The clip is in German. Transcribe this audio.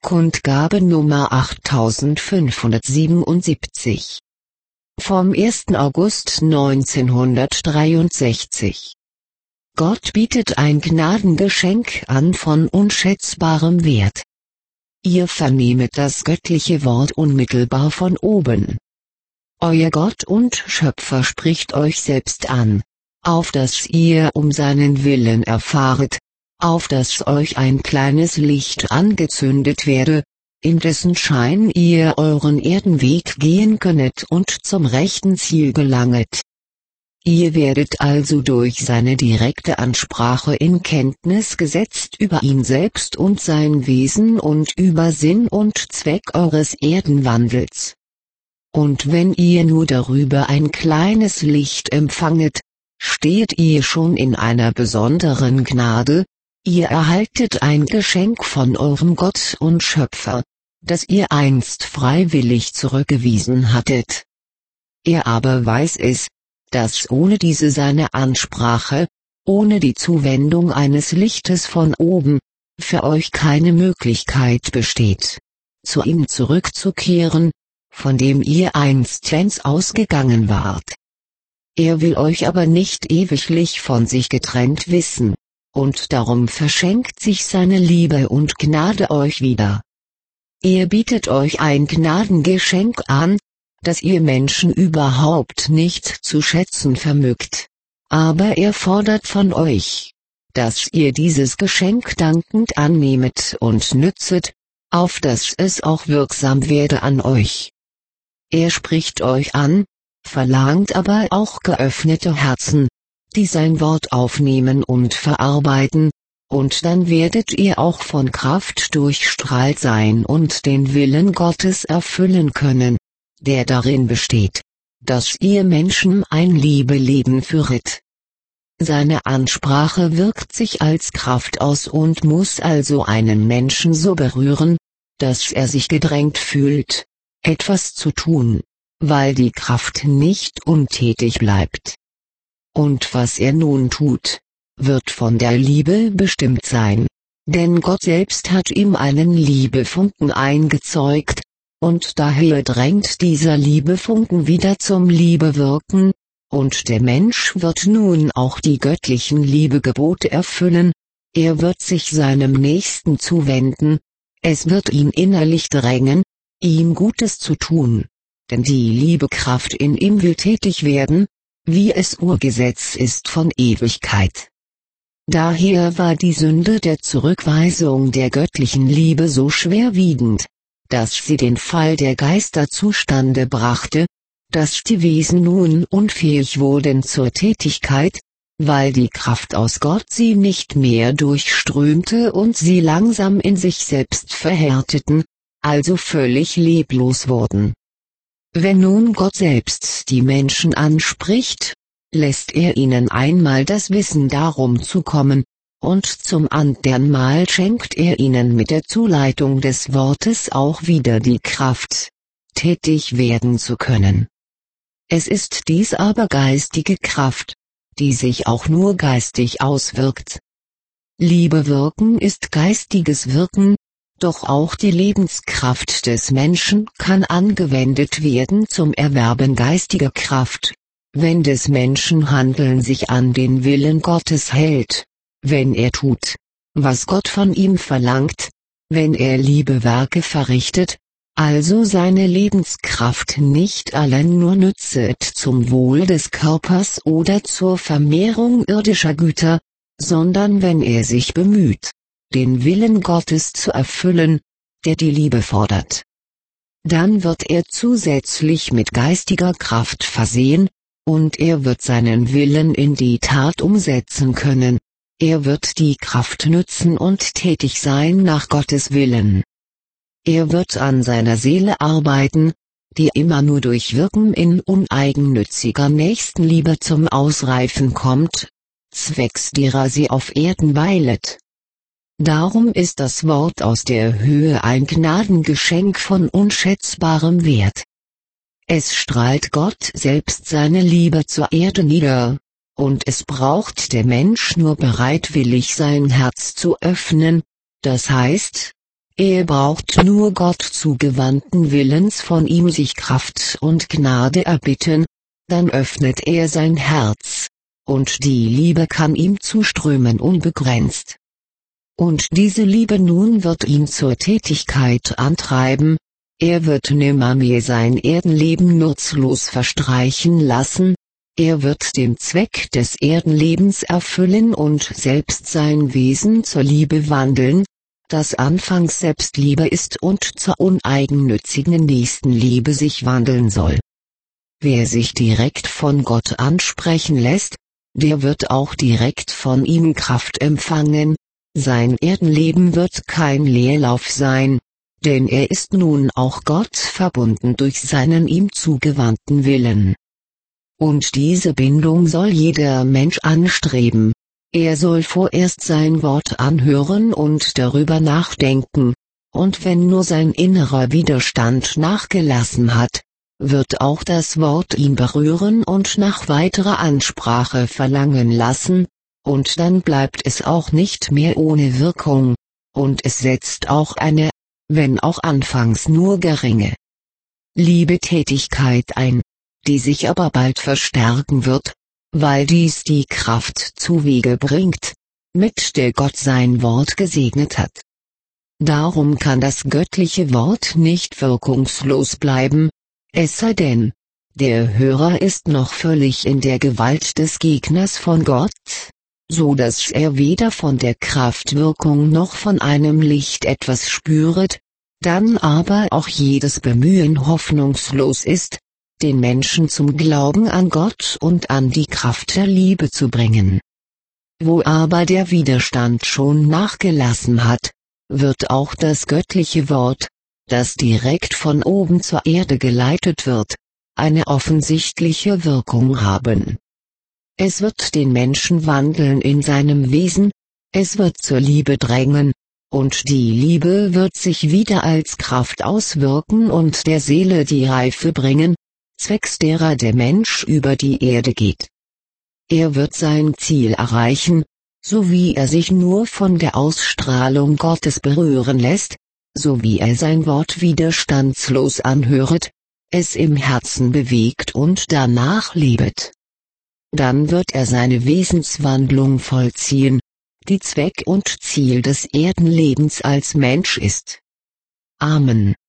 Kundgabe Nummer 8577. Vom 1. August 1963. Gott bietet ein Gnadengeschenk an von unschätzbarem Wert. Ihr vernehmet das göttliche Wort unmittelbar von oben. Euer Gott und Schöpfer spricht euch selbst an, auf dass ihr um seinen Willen erfahret, auf dass euch ein kleines Licht angezündet werde, in dessen Schein ihr euren Erdenweg gehen könnet und zum rechten Ziel gelanget. Ihr werdet also durch seine direkte Ansprache in Kenntnis gesetzt über ihn selbst und sein Wesen und über Sinn und Zweck eures Erdenwandels. Und wenn ihr nur darüber ein kleines Licht empfanget, steht ihr schon in einer besonderen Gnade. Ihr erhaltet ein Geschenk von eurem Gott und Schöpfer, das ihr einst freiwillig zurückgewiesen hattet. Er aber weiß es, dass ohne diese seine Ansprache, ohne die Zuwendung eines Lichtes von oben, für euch keine Möglichkeit besteht, zu ihm zurückzukehren, von dem ihr einstens ausgegangen wart. Er will euch aber nicht ewiglich von sich getrennt wissen. Und darum verschenkt sich seine Liebe und Gnade euch wieder. Er bietet euch ein Gnadengeschenk an, das ihr Menschen überhaupt nicht zu schätzen vermögt. Aber er fordert von euch, dass ihr dieses Geschenk dankend annehmet und nützet, auf dass es auch wirksam werde an euch. Er spricht euch an, verlangt aber auch geöffnete Herzen, die sein Wort aufnehmen und verarbeiten, und dann werdet ihr auch von Kraft durchstrahlt sein und den Willen Gottes erfüllen können, der darin besteht, dass ihr Menschen ein Liebeleben führet. Seine Ansprache wirkt sich als Kraft aus und muss also einen Menschen so berühren, dass er sich gedrängt fühlt, etwas zu tun, weil die Kraft nicht untätig bleibt. Und was er nun tut, wird von der Liebe bestimmt sein, denn Gott selbst hat ihm einen Liebefunken eingezeugt, und daher drängt dieser Liebefunken wieder zum Liebewirken, und der Mensch wird nun auch die göttlichen Liebegebote erfüllen, er wird sich seinem Nächsten zuwenden, es wird ihn innerlich drängen, ihm Gutes zu tun, denn die Liebekraft in ihm will tätig werden, wie es Urgesetz ist von Ewigkeit. Daher war die Sünde der Zurückweisung der göttlichen Liebe so schwerwiegend, dass sie den Fall der Geister zustande brachte, dass die Wesen nun unfähig wurden zur Tätigkeit, weil die Kraft aus Gott sie nicht mehr durchströmte und sie langsam in sich selbst verhärteten, also völlig leblos wurden. Wenn nun Gott selbst die Menschen anspricht, lässt er ihnen einmal das Wissen darum zukommen, und zum andern Mal schenkt er ihnen mit der Zuleitung des Wortes auch wieder die Kraft, tätig werden zu können. Es ist dies aber geistige Kraft, die sich auch nur geistig auswirkt. Liebe wirken ist geistiges Wirken, doch auch die Lebenskraft des Menschen kann angewendet werden zum Erwerben geistiger Kraft, wenn des Menschen Handeln sich an den Willen Gottes hält, wenn er tut, was Gott von ihm verlangt, wenn er Liebewerke verrichtet, also seine Lebenskraft nicht allein nur nützet zum Wohl des Körpers oder zur Vermehrung irdischer Güter, sondern wenn er sich bemüht, den Willen Gottes zu erfüllen, der die Liebe fordert. Dann wird er zusätzlich mit geistiger Kraft versehen, und er wird seinen Willen in die Tat umsetzen können, er wird die Kraft nützen und tätig sein nach Gottes Willen. Er wird an seiner Seele arbeiten, die immer nur durch Wirken in uneigennütziger Nächstenliebe zum Ausreifen kommt, zwecks derer sie auf Erden weilet. Darum ist das Wort aus der Höhe ein Gnadengeschenk von unschätzbarem Wert. Es strahlt Gott selbst seine Liebe zur Erde nieder, und es braucht der Mensch nur bereitwillig sein Herz zu öffnen, das heißt, Er braucht nur Gott zugewandten Willens von ihm sich Kraft und Gnade erbitten, dann öffnet er sein Herz, und die Liebe kann ihm zuströmen unbegrenzt. Und diese Liebe nun wird ihn zur Tätigkeit antreiben, er wird nimmermehr sein Erdenleben nutzlos verstreichen lassen, er wird den Zweck des Erdenlebens erfüllen und selbst sein Wesen zur Liebe wandeln, das anfangs Selbstliebe ist und zur uneigennützigen Nächstenliebe sich wandeln soll. Wer sich direkt von Gott ansprechen lässt, der wird auch direkt von ihm Kraft empfangen, sein Erdenleben wird kein Leerlauf sein, denn er ist nun auch Gott verbunden durch seinen ihm zugewandten Willen. Und diese Bindung soll jeder Mensch anstreben. Er soll vorerst sein Wort anhören und darüber nachdenken, und wenn nur sein innerer Widerstand nachgelassen hat, wird auch das Wort ihn berühren und nach weiterer Ansprache verlangen lassen, und dann bleibt es auch nicht mehr ohne Wirkung, und es setzt auch eine, wenn auch anfangs nur geringe, Liebetätigkeit ein, die sich aber bald verstärken wird, weil dies die Kraft zuwege bringt, mit der Gott sein Wort gesegnet hat. Darum kann das göttliche Wort nicht wirkungslos bleiben, es sei denn, der Hörer ist noch völlig in der Gewalt des Gegners von Gott, so dass er weder von der Kraftwirkung noch von einem Licht etwas spüret, dann aber auch jedes Bemühen hoffnungslos ist, den Menschen zum Glauben an Gott und an die Kraft der Liebe zu bringen. Wo aber der Widerstand schon nachgelassen hat, wird auch das göttliche Wort, das direkt von oben zur Erde geleitet wird, eine offensichtliche Wirkung haben. Es wird den Menschen wandeln in seinem Wesen, es wird zur Liebe drängen, und die Liebe wird sich wieder als Kraft auswirken und der Seele die Reife bringen, zwecks derer der Mensch über die Erde geht. Er wird sein Ziel erreichen, so wie er sich nur von der Ausstrahlung Gottes berühren lässt, so wie er sein Wort widerstandslos anhöret, es im Herzen bewegt und danach lebet. Dann wird er seine Wesenswandlung vollziehen, die Zweck und Ziel des Erdenlebens als Mensch ist. Amen.